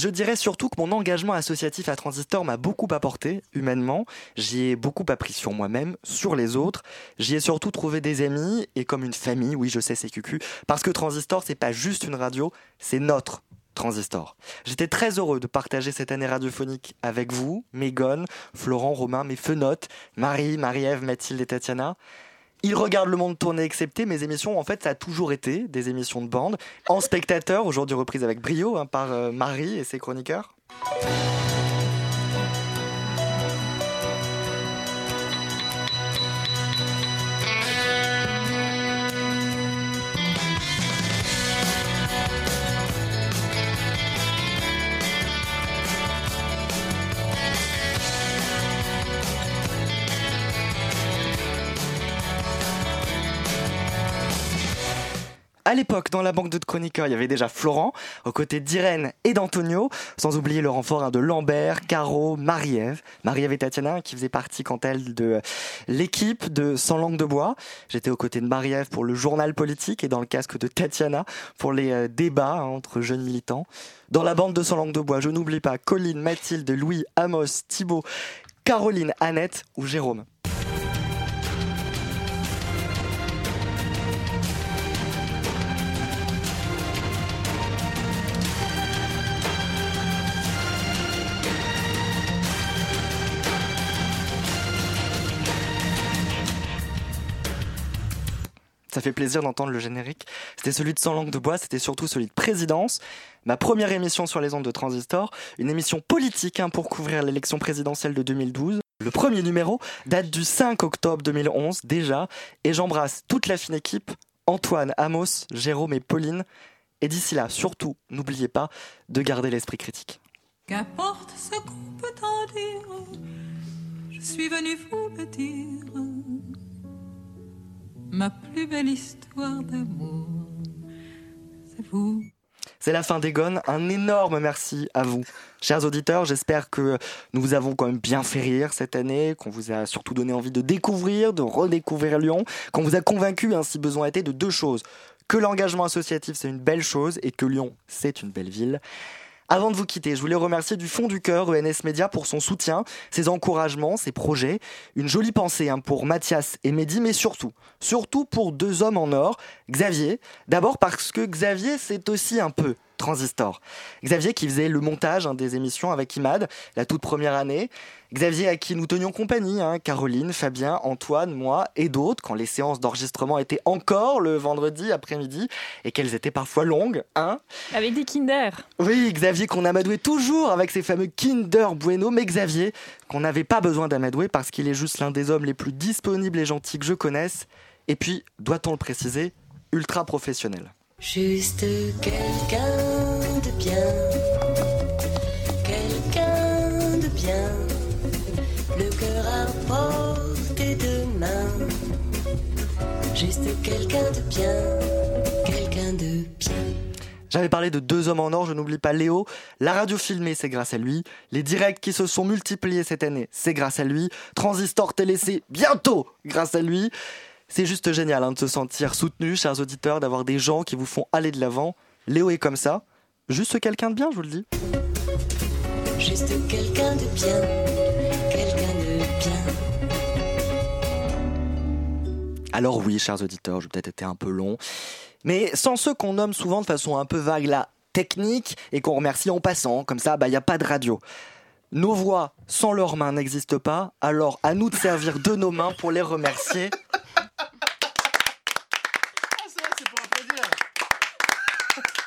Je dirais surtout que mon engagement associatif à Transistor m'a beaucoup apporté, humainement. J'y ai beaucoup appris sur moi-même, sur les autres. J'y ai surtout trouvé des amis, et comme une famille, oui je sais c'est cucu, parce que Transistor c'est pas juste une radio, c'est notre Transistor. J'étais très heureux de partager cette année radiophonique avec vous, Mégone, Florent, Romain, mes fenotes, Marie, Marie-Ève, Mathilde et Tatiana. Ils regardent le monde tourner excepté mes émissions, en fait ça a toujours été des émissions de bande, en spectateur, aujourd'hui reprises avec brio par Marie et ses chroniqueurs. À l'époque, dans la banque de chroniqueurs, il y avait déjà Florent, aux côtés d'Irène et d'Antonio, sans oublier le renfort de Lambert, Caro, Marie-Ève et Tatiana, qui faisaient partie quant à elles de l'équipe de Sans langue de bois. J'étais aux côtés de Marie-Ève pour le journal politique et dans le casque de Tatiana pour les débats entre jeunes militants. Dans la bande de Sans langue de bois, je n'oublie pas Colline, Mathilde, Louis, Amos, Thibaut, Caroline, Annette ou Jérôme. Ça fait plaisir d'entendre le générique. C'était celui de Sans langue de bois, c'était surtout celui de Présidence. Ma première émission sur les ondes de Transistor, une émission politique pour couvrir l'élection présidentielle de 2012. Le premier numéro date du 5 octobre 2011 déjà, et j'embrasse toute la fine équipe, Antoine, Amos, Jérôme et Pauline. Et d'ici là, surtout, n'oubliez pas de garder l'esprit critique. Qu'importe ce qu'on peut en dire, je suis venu vous le dire. Ma plus belle histoire d'amour, c'est vous. C'est la fin des Gones. Un énorme merci à vous, chers auditeurs. J'espère que nous vous avons quand même bien fait rire cette année, qu'on vous a surtout donné envie de découvrir, de redécouvrir Lyon, qu'on vous a convaincu, si besoin était, de deux choses. Que l'engagement associatif, c'est une belle chose et que Lyon, c'est une belle ville. Avant de vous quitter, je voulais remercier du fond du cœur ENS Média pour son soutien, ses encouragements, ses projets. Une jolie pensée pour Mathias et Mehdi, mais surtout pour deux hommes en or. Xavier, d'abord parce que Xavier, c'est aussi un peu Transistor. Xavier qui faisait le montage des émissions avec Imad, la toute première année. Xavier à qui nous tenions compagnie, Caroline, Fabien, Antoine, moi et d'autres, quand les séances d'enregistrement étaient encore le vendredi après-midi et qu'elles étaient parfois longues. Avec des Kinder. Oui, Xavier qu'on amadouait toujours avec ses fameux Kinder Bueno, mais Xavier qu'on n'avait pas besoin d'amadouer parce qu'il est juste l'un des hommes les plus disponibles et gentils que je connaisse. Et puis, doit-on le préciser, ultra professionnel. Juste quelqu'un de bien, quelqu'un de bien, le cœur à portée de main. Juste quelqu'un de bien, quelqu'un de bien. J'avais parlé de deux hommes en or, je n'oublie pas Léo. La radio filmée, c'est grâce à lui. Les directs qui se sont multipliés cette année, c'est grâce à lui. Transistor télé, c'est bientôt grâce à lui. C'est juste génial de se sentir soutenu, chers auditeurs, d'avoir des gens qui vous font aller de l'avant. Léo est comme ça. Juste quelqu'un de bien, je vous le dis. Juste quelqu'un de bien, quelqu'un de bien. Alors oui, chers auditeurs, j'ai peut-être été un peu long. Mais sans ceux qu'on nomme souvent de façon un peu vague la technique et qu'on remercie en passant, comme ça, y a pas de radio. Nos voix sans leurs mains n'existent pas, alors à nous de servir de nos mains pour les remercier. C'est pour applaudir.